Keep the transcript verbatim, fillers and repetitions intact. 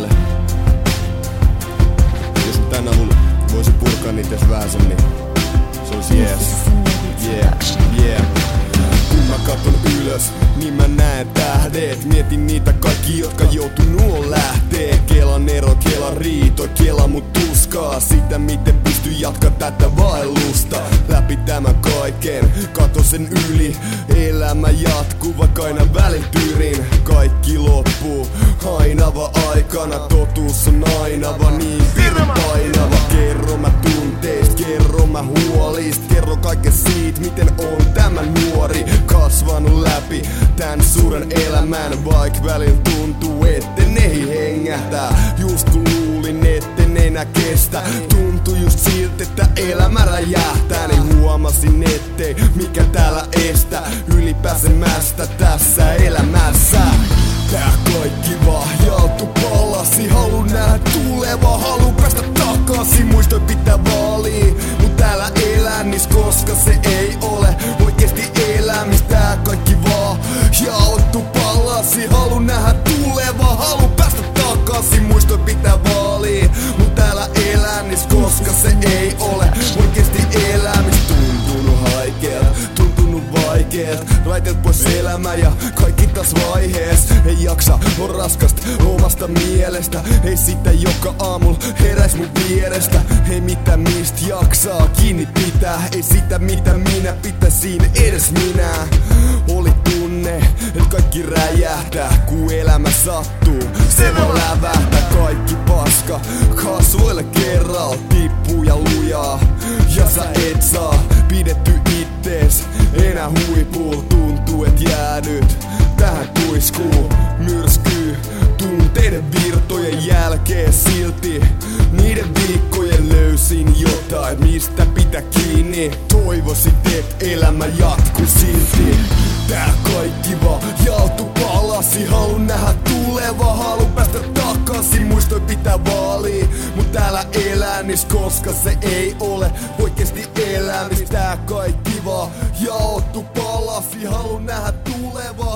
päälle. Jos tän avulla voisi purkaa niitä edes vähäsen, niin se olisi jees. Yeah, yeah. Kun mä katon ylös, niin mä näen tähdet. Mietin niitä kaikki, jotka joutuu nuo lähtee. Kelan ero, kelan riito, kela mut tuskaa. Sitä miten pysty jatkaa tätä vaellusta. Läpi tämän kaiken, kato sen yli. Elämä jatkuu, vaikka aina välin tyrin. Kaikki loppuu, aina vaan aikana. Totuus on aina vaan niin pirun painava. Kerro mä tunteist, kerro mä huolist. Kerro kaiken siitä, miten on tämä nuori kasvanut läpi tän suuren elämän. Vaik välillä tuntuu, etten ei hengähtää. Just kun luulin, etten enää kestä. Tuntuu just siltä, että elämä räjähtää. Niin huomasin, ettei mikä täällä estä ylipääsemästä tässä elämässä. Tää kaikki vahjautu palasi. Halun nähdä tuleva, halun päästä takaisin. Muistoi pitää vaalii, mut täällä elämis, koska se ei ole oikeesti elämistä. Tää kaikki vahjautu palasi. Halun nähdä tuleva, halun päästä takaisin. Muistoi pitää vaalii, mut täällä elämis, koska se ei ole oikeesti elämistä. Tuntunut haikeet, tuntunut vaikeet. Raiteet pois elämä ja kaikki taas vaihees. Ei jaksa, on raskasta omasta mielestä. Ei sitä joka aamulla heräis mun vierestä. Ei mitä mistä jaksaa kiinni pitää. Ei sitä mitä minä pitäisin edes minä. Oli tunne, et kaikki räjähtää kun elämä sattuu. Se vaan lävähtää kaikki paska. Kasvoille kerralla tippuu ja lujaa. Ja sä et saa pidetty ittees enää huipul. Tuntuu et jäädyt tähän kuiskuun myrskyy tunteiden virtojen jälkeen. Silti niiden viikkojen löysin jotain mistä pitää kiinni. Toivoisit et elämä jatkuu silti. Tää kaikki vaan jautu palasi. Halun nähdä tuleva, halun päästä takaisin. Muistoi pitää vaalii, mut täällä elämis, koska se ei ole oikeesti elämis. Tää kaikki vaan jaottu palasi. Halun nähdä tuleva.